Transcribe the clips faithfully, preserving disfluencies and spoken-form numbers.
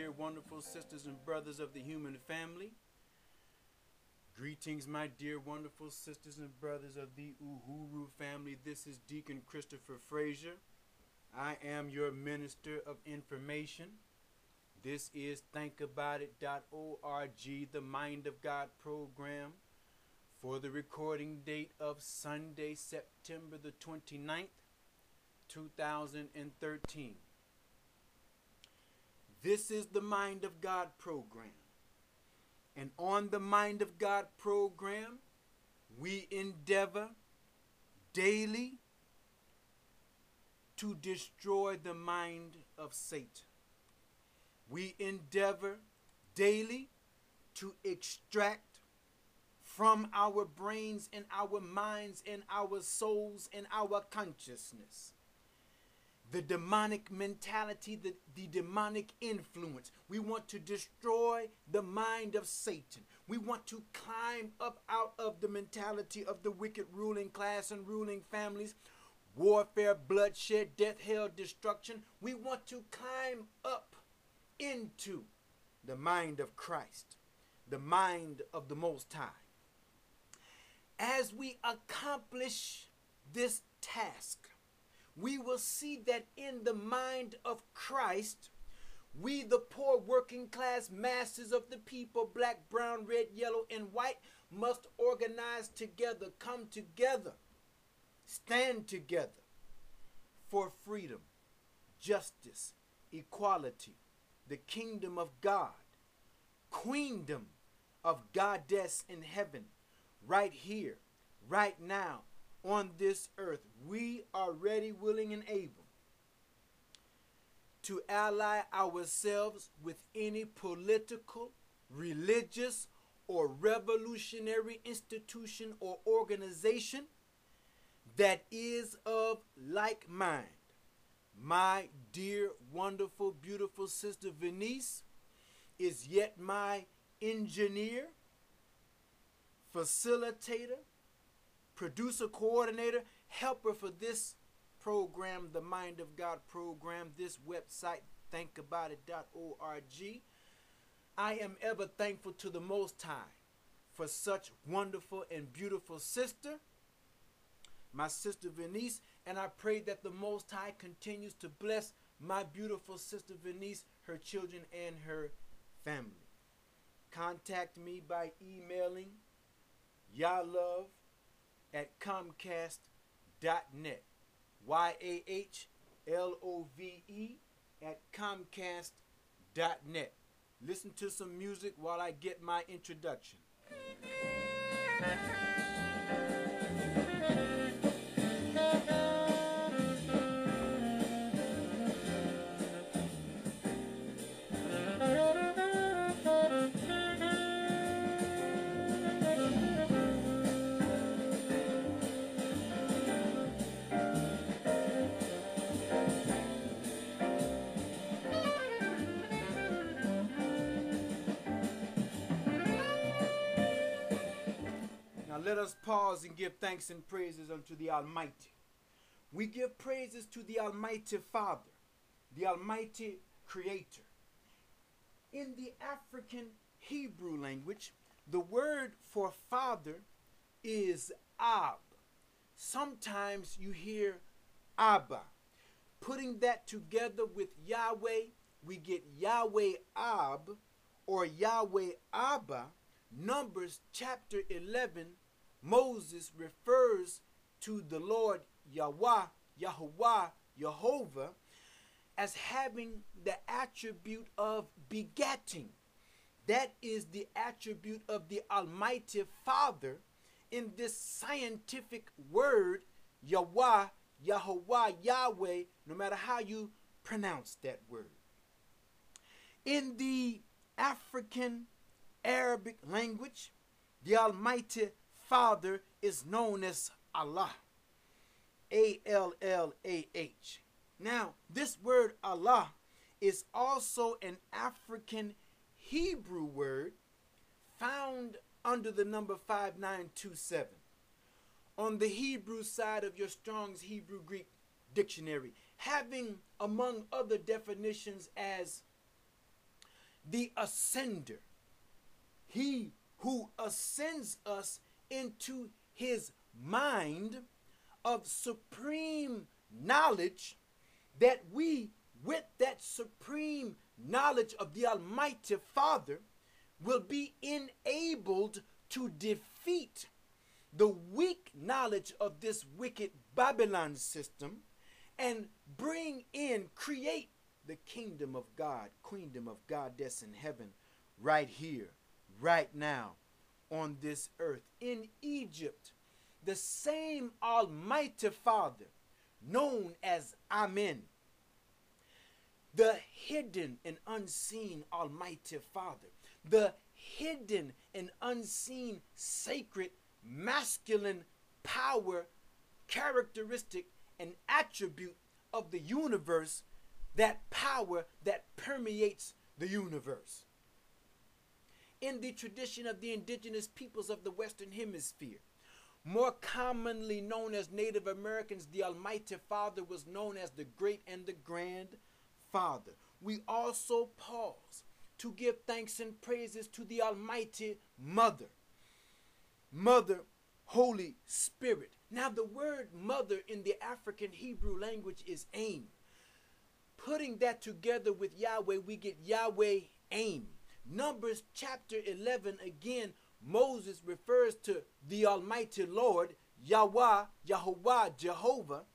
dear, wonderful sisters and brothers of the human family. Greetings, my dear, wonderful sisters and brothers of the Uhuru family. This is Deacon Christopher Frazier. I am your minister of information. This is think about it dot org, the Mind of God program, for the recording date of Sunday, September the twenty-ninth, two thousand thirteen. This is the Mind of God program. And on the Mind of God program, we endeavor daily to destroy the mind of Satan. We endeavor daily to extract from our brains and our minds and our souls and our consciousness the demonic mentality, the, the demonic influence. We want to destroy the mind of Satan. We want to climb up out of the mentality of the wicked ruling class and ruling families, warfare, bloodshed, death, hell, destruction. We want to climb up into the mind of Christ, the mind of the Most High. As we accomplish this task, we will see that in the mind of Christ, we, the poor working class masses of the people, black, brown, red, yellow, and white, must organize together, come together, stand together for freedom, justice, equality, the kingdom of God, queendom of Goddess in heaven, right here, right now, on this earth. We are ready, willing, and able to ally ourselves with any political, religious, or revolutionary institution or organization that is of like mind. My dear, wonderful, beautiful sister Venice is yet my engineer, facilitator, producer, coordinator, helper for this program, the Mind of God program, this website, think about it dot org. I am ever thankful to the Most High for such wonderful and beautiful sister, my sister Venice, and I pray that the Most High continues to bless my beautiful sister Venice, her children, and her family. Contact me by emailing yahlove at comcast dot net. Y A H L O V E at comcast dot net. Listen to some music while I get my introduction. Now let us pause and give thanks and praises unto the Almighty. We give praises to the Almighty Father, the Almighty Creator. In the African Hebrew language, the word for father is Ab. Sometimes you hear Abba. Putting that together with Yahweh, we get Yahweh Ab or Yahweh Abba. Numbers chapter eleven, Moses refers to the Lord Yahweh, Yahuwah, Jehovah, as having the attribute of begetting. That is the attribute of the Almighty Father in this scientific word, Yahweh, Yahuwah, Yahweh, no matter how you pronounce that word. In the African Arabic language, the Almighty Father is known as Allah, A L L A H. Now, this word Allah is also an African Hebrew word found under the number five nine two seven. On the Hebrew side of your Strong's Hebrew Greek dictionary, having among other definitions as the ascender, he who ascends us into his mind of supreme knowledge, that we, with that supreme knowledge of the Almighty Father, will be enabled to defeat the weak knowledge of this wicked Babylon system and bring in, create the kingdom of God, queendom of God that's in heaven, right here, right now, on this earth. In Egypt, the same Almighty Father, known as Amen, the hidden and unseen Almighty Father, the hidden and unseen sacred masculine power, characteristic, and attribute of the universe, that power that permeates the universe. In the tradition of the indigenous peoples of the Western Hemisphere, more commonly known as Native Americans, the Almighty Father was known as the Great and the Grand Father. We also pause to give thanks and praises to the Almighty Mother, Mother, Holy Spirit. Now, the word mother in the African Hebrew language is aim. Putting that together with Yahweh, we get Yahweh aim. Numbers chapter eleven, again, Moses refers to the Almighty Lord, Yahweh, Yahuwah, Jehovah,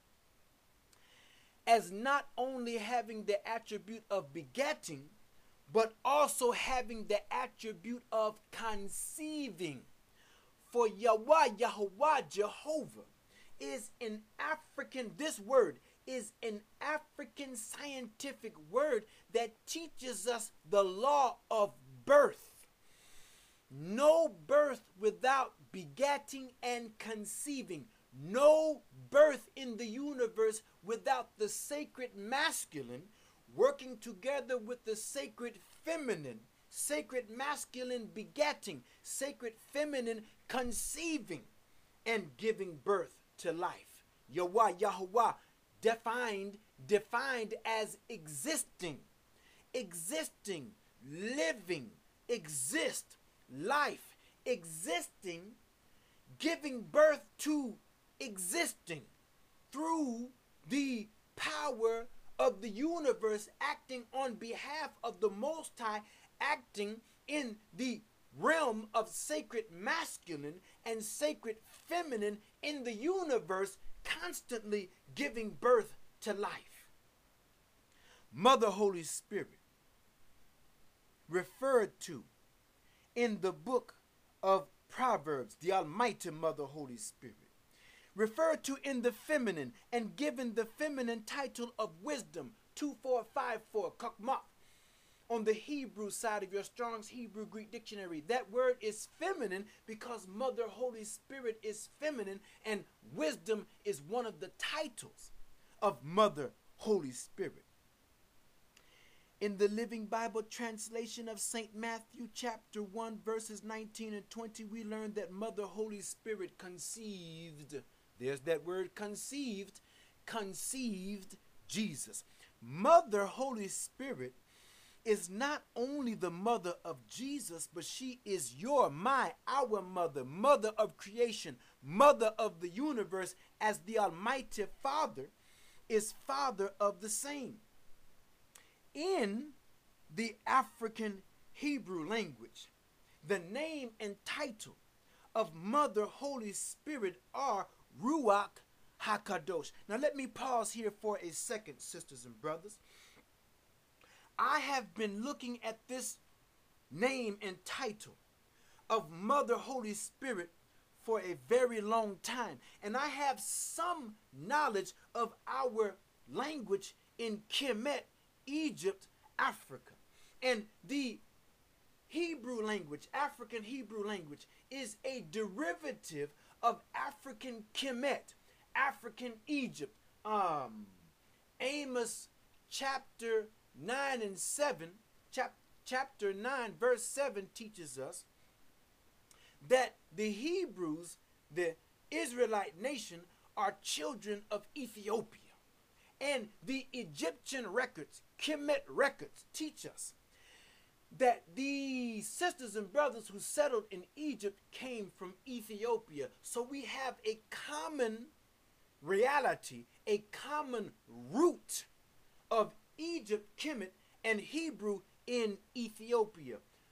as not only having the attribute of begetting, but also having the attribute of conceiving. For Yahweh, Yahuwah, Jehovah is an African, this word is an African scientific word that teaches us the law of birth. No birth without begetting and conceiving. No birth in the universe without the sacred masculine working together with the sacred feminine. Sacred masculine begetting, sacred feminine conceiving and giving birth to life. Yahweh, Yahuwah, defined, defined as existing, existing, living, exist, life, existing, giving birth to existing through the power of the universe, acting on behalf of the Most High, acting in the realm of sacred masculine and sacred feminine in the universe, constantly giving birth to life. Mother Holy Spirit, referred to in the book of Proverbs, the Almighty Mother Holy Spirit, referred to in the feminine and given the feminine title of wisdom, two four five four, Kakmah. On the Hebrew side of your Strong's Hebrew Greek dictionary, that word is feminine because Mother Holy Spirit is feminine, and wisdom is one of the titles of Mother Holy Spirit. In the Living Bible translation of Saint Matthew chapter one verses nineteen and twenty, we learn that Mother Holy Spirit conceived, there's that word conceived, conceived Jesus. Mother Holy Spirit is not only the mother of Jesus, but she is your, my, our mother, mother of creation, mother of the universe, as the Almighty Father is father of the same. In the African Hebrew language, the name and title of Mother Holy Spirit are Ruach HaKadosh. Now let me pause here for a second, sisters and brothers. I have been looking at this name and title of Mother Holy Spirit for a very long time, and I have some knowledge of our language in Kemet, Egypt, Africa. And the Hebrew language, African Hebrew language, is a derivative of African Kemet, African Egypt. Um, Amos chapter nine and seven, chap, chapter nine, verse seven teaches us that the Hebrews, the Israelite nation, are children of Ethiopia. And the Egyptian records, Kemet records, teach us that these sisters and brothers who settled in Egypt came from Ethiopia. So we have a common reality, a common root of Egypt, Kemet, and Hebrew in Ethiopia.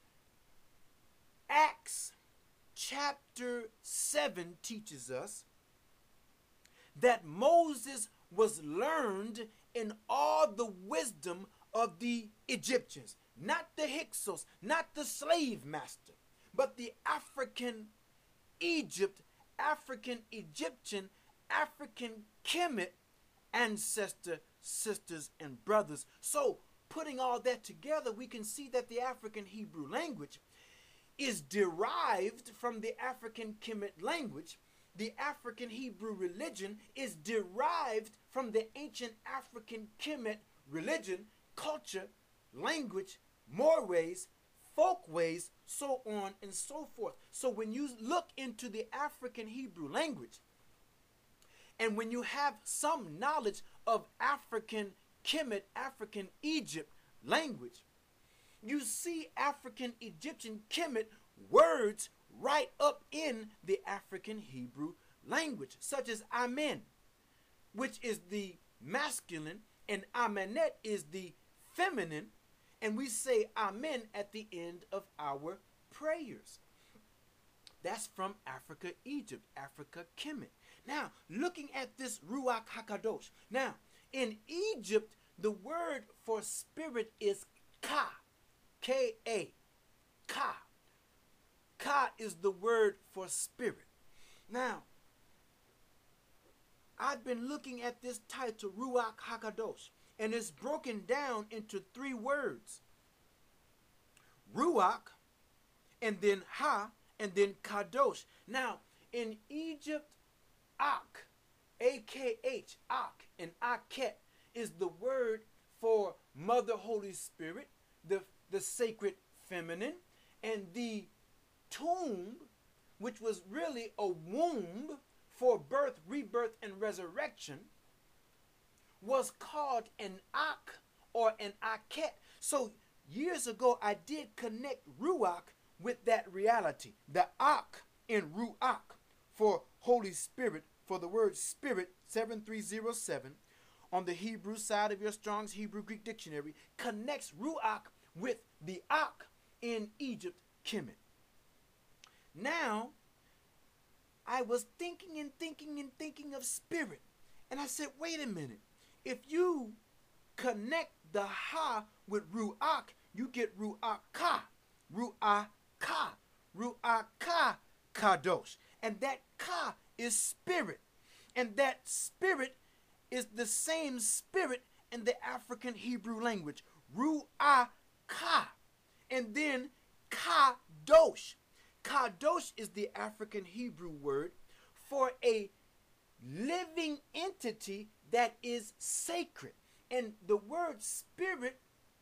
Acts chapter seven teaches us that Moses was learned in all the wisdom of the Egyptians, not the Hyksos, not the slave master, but the African Egypt, African Egyptian, African Kemet ancestor, sisters, and brothers. So, putting all that together, we can see that the African Hebrew language is derived from the African Kemet language. The African Hebrew religion is derived from the ancient African Kemet religion, culture, language, mores, folkways, so on and so forth. So when you look into the African Hebrew language, and when you have some knowledge of African Kemet, African Egypt language, you see African Egyptian Kemet words right up in the African Hebrew language, such as Amen, which is the masculine, and Amenet is the feminine, and we say Amen at the end of our prayers. That's from Africa, Egypt, Africa, Kemet. Now, looking at this Ruach HaKadosh. Now, in Egypt, the word for spirit is Ka, K A, Ka. Ka is the word for spirit. Now, I've been looking at this title, Ruach HaKadosh, and it's broken down into three words. Ruach, and then Ha, and then Kadosh. Now, in Egypt, Ak, A K H, Ak, and Aket is the word for Mother Holy Spirit, the, the sacred feminine, and the tomb, which was really a womb for birth, rebirth, and resurrection, was called an Ak or an Aket. So years ago, I did connect Ruach with that reality. The Ak in Ruach for Holy Spirit, for the word spirit, seven three zero seven, on the Hebrew side of your Strong's Hebrew Greek Dictionary, connects Ruach with the Ak in Egypt, Kemet. Now, I was thinking and thinking and thinking of spirit. And I said, wait a minute. If you connect the Ha with Ruach, you get Ruach-Ka. Ruach-Ka. Ruach-Ka Kadosh. And that Ka is spirit. And that spirit is the same spirit in the African Hebrew language. Ruach-Ka. And then Kadosh. Kadosh is the African Hebrew word for a living entity that is sacred. And the word spirit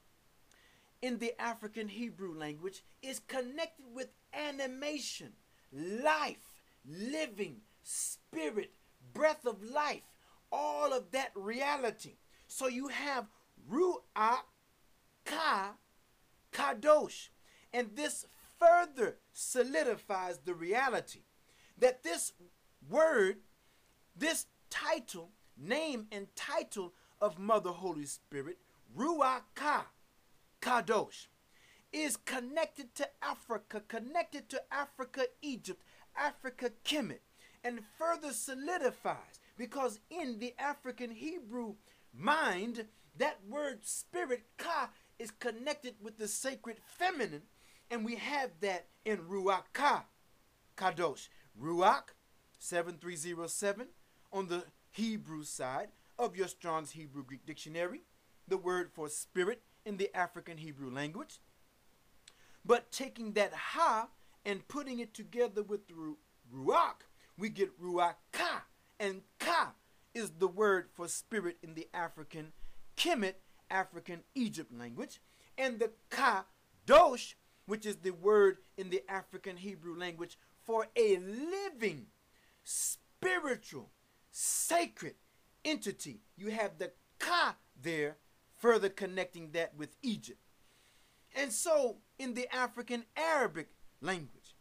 in the African Hebrew language is connected with animation, life, living, spirit, breath of life, all of that reality. So you have Ruach Ka Kadosh. And this further solidifies the reality that this word, this title, name and title of Mother Holy Spirit, Ruach Ka Kadosh, is connected to Africa, connected to Africa, Egypt, Africa, Kemet, and further solidifies because in the African Hebrew mind, that word spirit, Ka, is connected with the sacred feminine. And we have that in Ruach Ka Kadosh. Ruach, seven three zero seven, on the Hebrew side of your Strong's Hebrew Greek Dictionary, the word for spirit in the African Hebrew language. But taking that Ha and putting it together with Ru Ruach, we get Ruach Ka. And Ka is the word for spirit in the African Kemet, African Egypt language. And the Kadosh, which is the word in the African Hebrew language for a living, spiritual, sacred entity. You have the Ka there, further connecting that with Egypt. And so, in the African Arabic language,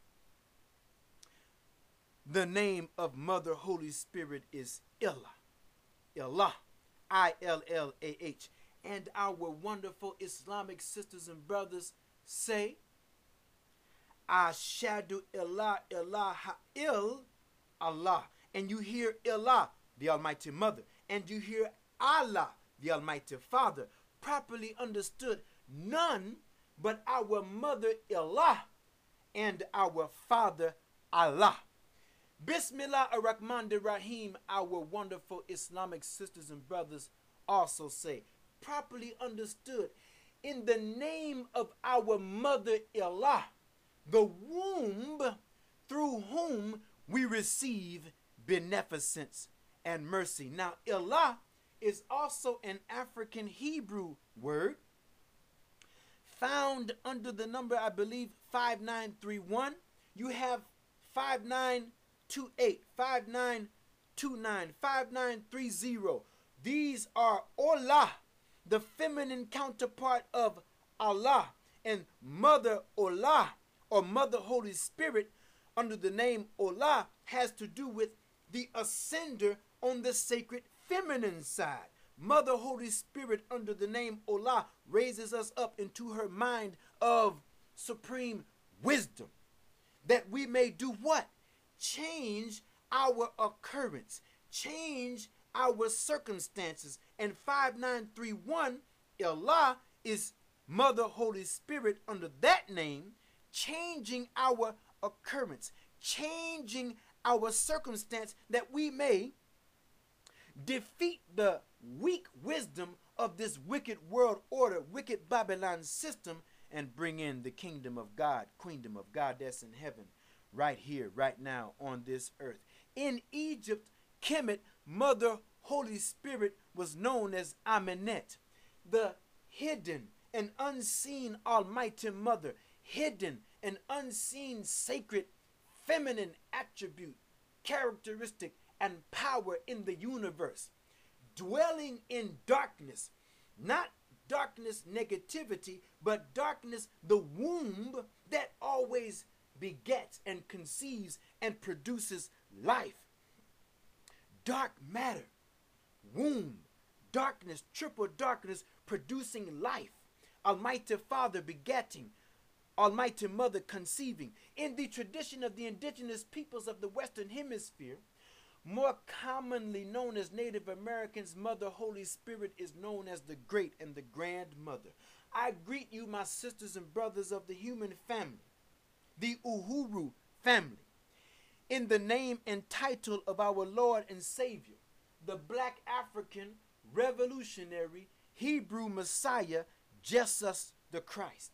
the name of Mother Holy Spirit is Illah. Illah. I L L A H. And our wonderful Islamic sisters and brothers say, Ashadu Illah ilaha il Allah. And you hear Illah, the Almighty Mother. And you hear Allah, the Almighty Father. Properly understood, none but our Mother Illah and our Father Allah. Bismillah ar-Rahman ar-Rahim, our wonderful Islamic sisters and brothers also say, properly understood, in the name of our Mother Illah, the womb through whom we receive beneficence and mercy. Now, Illah is also an African Hebrew word found under the number, I believe, five nine three one. You have five nine two eight, five nine two nine, five nine three zero. These are Olah, the feminine counterpart of Allah, and Mother Olah, or Mother Holy Spirit, under the name Olah, has to do with the ascender on the sacred feminine side. Mother Holy Spirit, under the name Olah, raises us up into her mind of supreme wisdom, that we may do what? Change our occurrence, change our circumstances. And five nine three one, Allah is Mother Holy Spirit under that name, changing our occurrence, changing our circumstance, that we may defeat the weak wisdom of this wicked world order, wicked Babylon system, and bring in the kingdom of God, queendom of God that's in heaven, right here, right now on this earth. In Egypt, Kemet, Mother Holy Spirit, was known as Amenet, the hidden and unseen Almighty Mother, hidden and unseen sacred feminine attribute, characteristic, and power in the universe, dwelling in darkness, not darkness negativity, but darkness, the womb that always begets and conceives and produces life. Dark matter, womb, darkness, triple darkness, producing life. Almighty Father begetting, Almighty Mother conceiving. In the tradition of the indigenous peoples of the Western Hemisphere, more commonly known as Native Americans, Mother Holy Spirit is known as the Great and the Grand Mother. I greet you, my sisters and brothers of the human family, the Uhuru family, in the name and title of our Lord and Savior, the Black African revolutionary Hebrew Messiah, Jesus the Christ.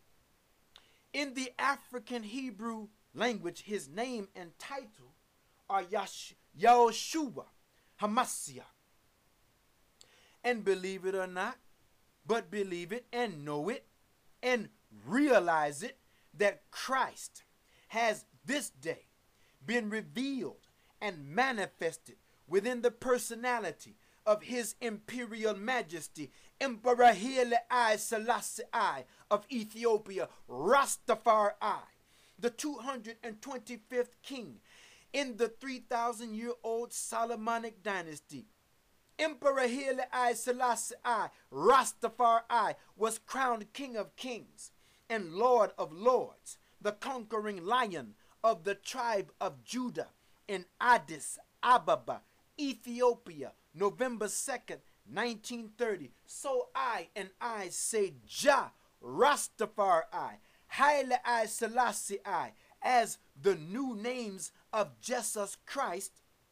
In the African Hebrew language, his name and title are Yash Yahushua Hamashiach. And believe it or not, but believe it and know it and realize it, that Christ has this day been revealed and manifested within the personality of His Imperial Majesty, Emperor Haile Selassie I of Ethiopia, Rastafari, the two hundred twenty-fifth king in the three thousand year old Solomonic dynasty. Emperor Haile Selassie I, Rastafari, was crowned King of Kings and Lord of Lords, the conquering lion of the tribe of Judah in Addis Ababa, Ethiopia, November second, nineteen thirty. So I and I say Jah Rastafari, Haile Selassie I, as the new names of Jesus Christ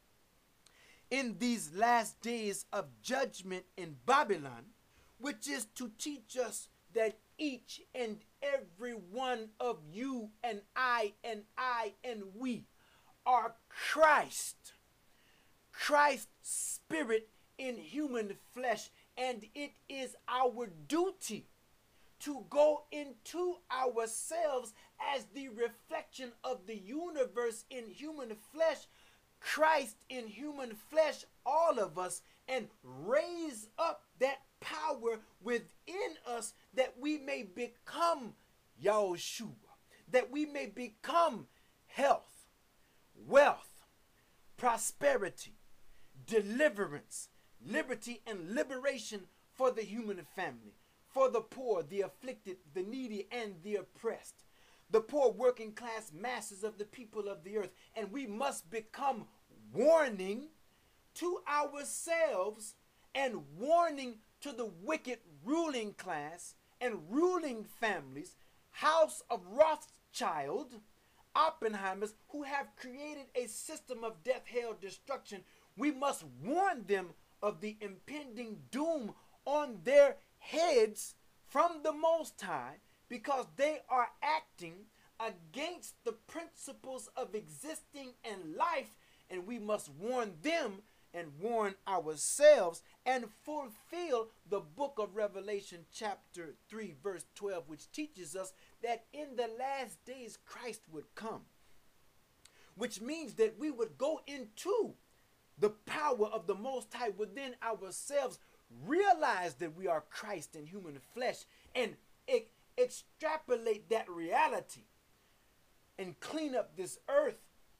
in these last days of judgment in Babylon, which is to teach us that each and every one of you and I and I and we are Christ. Christ's spirit in human flesh, and it is our duty to go into ourselves as the reflection of the universe in human flesh, Christ in human flesh, all of us, and raise up that power within us that we may become Yahushua, that we may become health, wealth, prosperity, deliverance, liberty, and liberation for the human family, for the poor, the afflicted, the needy, and the oppressed, the poor working class masses of the people of the earth. And we must become warning to ourselves and warning to the wicked ruling class and ruling families, House of Rothschild, Oppenheimers, who have created a system of death, hell, destruction. We must warn them of the impending doom on their heads from the Most High, because they are acting against the principles of existing and life, and we must warn them and warn ourselves and fulfill the book of Revelation chapter three verse twelve, which teaches us that in the last days Christ would come, which means that we would go into the power of the Most High within ourselves, realize that we are Christ in human flesh, and e- extrapolate that reality and clean up this earth,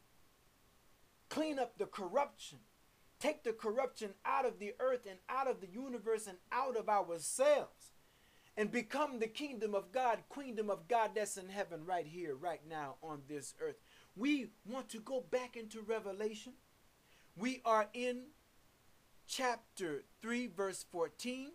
clean up the corruption, take the corruption out of the earth and out of the universe and out of ourselves, and become the kingdom of God, queendom of God that's in heaven right here, right now on this earth. We want to go back into Revelation. We are in chapter three, verse fourteen,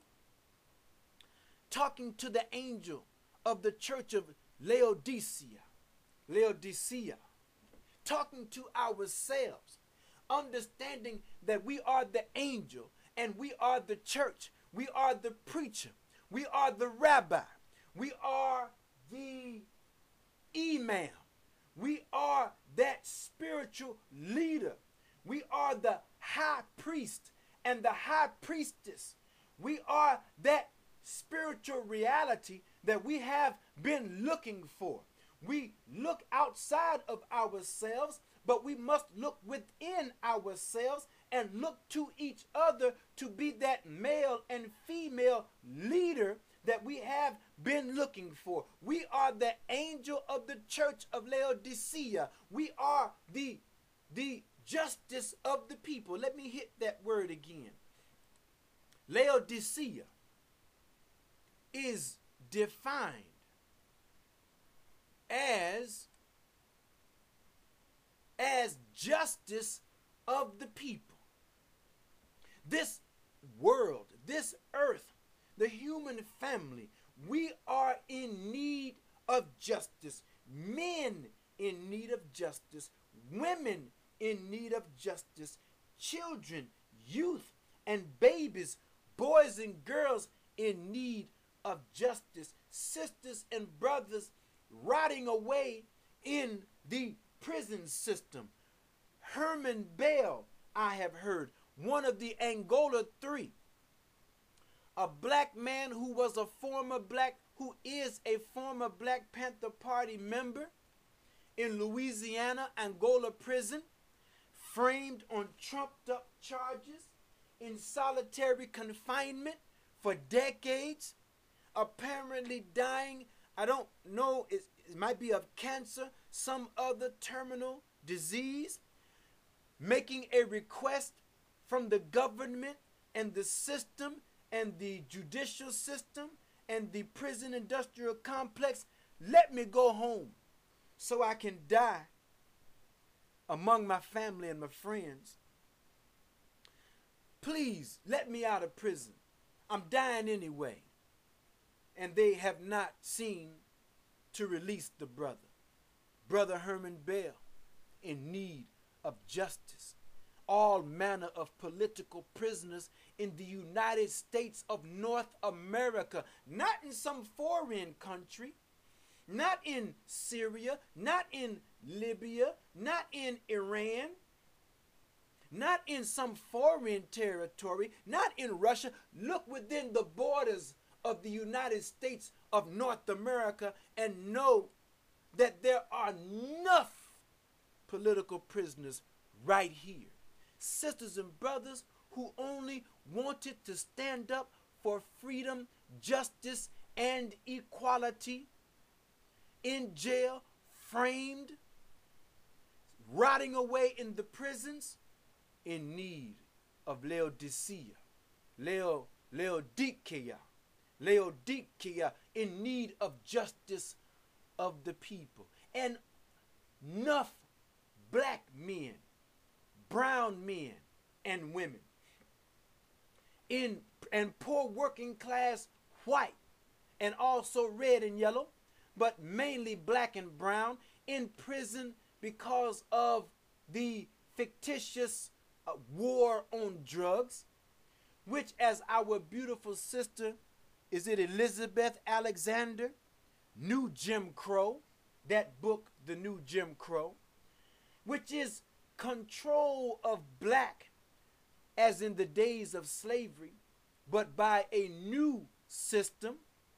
talking to the angel of the church of Laodicea. Laodicea. Talking to ourselves, understanding that we are the angel and we are the church. We are the preacher. We are the rabbi. We are the imam. We are that spiritual leader. We are the high priest and the high priestess. We are that spiritual reality that we have been looking for. We look outside of ourselves, but we must look within ourselves and look to each other to be that male and female leader that we have been looking for. We are the angel of the church of Laodicea. We are the, the justice of the people. Let me hit that word again. Laodicea is defined as, as justice of the people. This world, this earth, the human family, we are in need of justice. Men in need of justice. Women in need of justice. Children, youth, and babies, boys and girls in need of justice. Sisters and brothers rotting away in the prison system. Herman Bell, I have heard, one of the Angola Three, a black man who was a former black, who is a former Black Panther Party member in Louisiana, Angola prison, framed on trumped up charges, in solitary confinement for decades, apparently dying. I don't know, it, it might be of cancer, some other terminal disease, making a request from the government and the system and the judicial system and the prison industrial complex. Let me go home so I can die among my family and my friends. Please let me out of prison. I'm dying anyway. And they have not seen to release the brother. Brother Herman Bell, in need of justice. All manner of political prisoners in the United States of North America, not in some foreign country, not in Syria, not in Libya, not in Iran, not in some foreign territory, not in Russia. Look within the borders of the United States of North America and know that there are enough political prisoners right here. Sisters and brothers who only wanted to stand up for freedom, justice, and equality, in jail, framed, rotting away in the prisons, in need of Laodicea, Leo, Laodicea, Laodicea, in need of justice of the people. And enough black men, brown men, and women, in and poor working class white, and also red and yellow, but mainly black and brown, in prison because of the fictitious uh, war on drugs, which, as our beautiful sister, is it Elizabeth Alexander, New Jim Crow, that book, The New Jim Crow, which is control of black as in the days of slavery, but by a new system.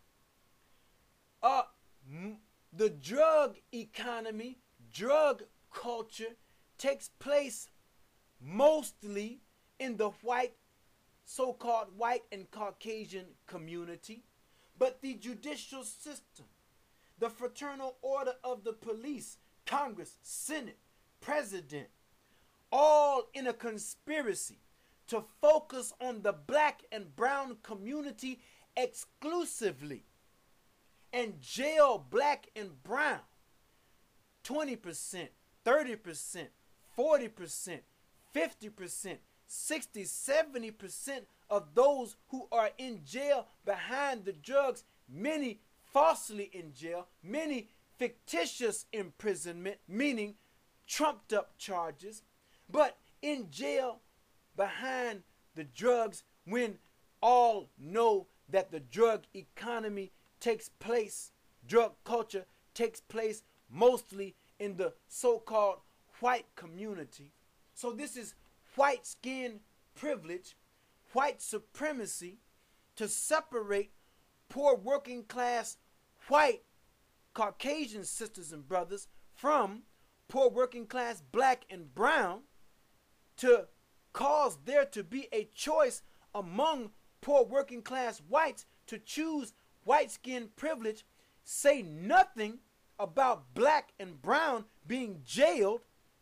Uh, m- the drug economy, drug culture takes place mostly in the white, so-called white and Caucasian community, but the judicial system, the fraternal order of the police, Congress, Senate, President, all in a conspiracy to focus on the black and brown community exclusively and jail black and brown twenty percent, thirty percent, forty percent, fifty percent, sixty, seventy percent of those who are in jail behind the drugs, many falsely in jail, many fictitious imprisonment, meaning trumped up charges, but in jail behind the drugs when all know that the drug economy takes place, drug culture takes place mostly in the so-called white community. So this is white skin privilege, white supremacy to separate poor working class white Caucasian sisters and brothers from poor working class black and brown, to cause there to be a choice among poor working class whites to choose white skin privilege, say nothing about black and brown being jailed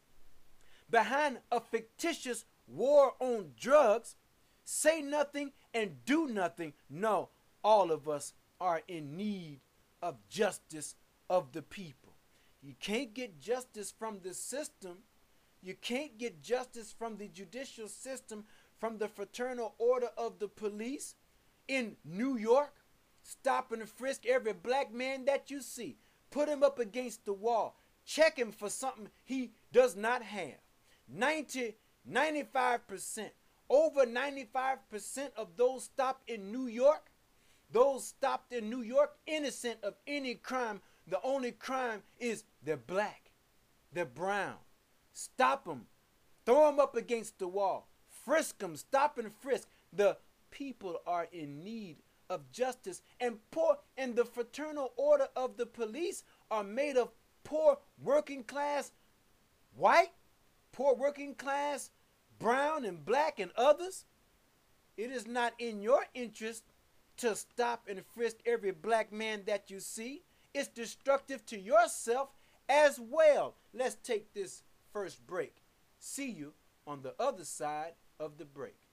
behind a fictitious war on drugs, say nothing and do nothing. No, all of us are in need of justice of the people. You can't get justice from the system. You can't get justice from the judicial system, from the fraternal order of the police in New York. Stop and frisk every black man that you see. Put him up against the wall. Check him for something he does not have. ninety, ninety-five percent, over ninety-five percent of those stopped in New York, those stopped in New York innocent of any crime. The only crime is they're black, they're brown. Stop them. Throw them up against the wall. Frisk them. Stop and frisk. The people are in need of justice. And poor, and the fraternal order of the police are made of poor working class white, poor working class brown and black and others. It is not in your interest to stop and frisk every black man that you see. It's destructive to yourself as well. Let's take this first break. See you on the other side of the break.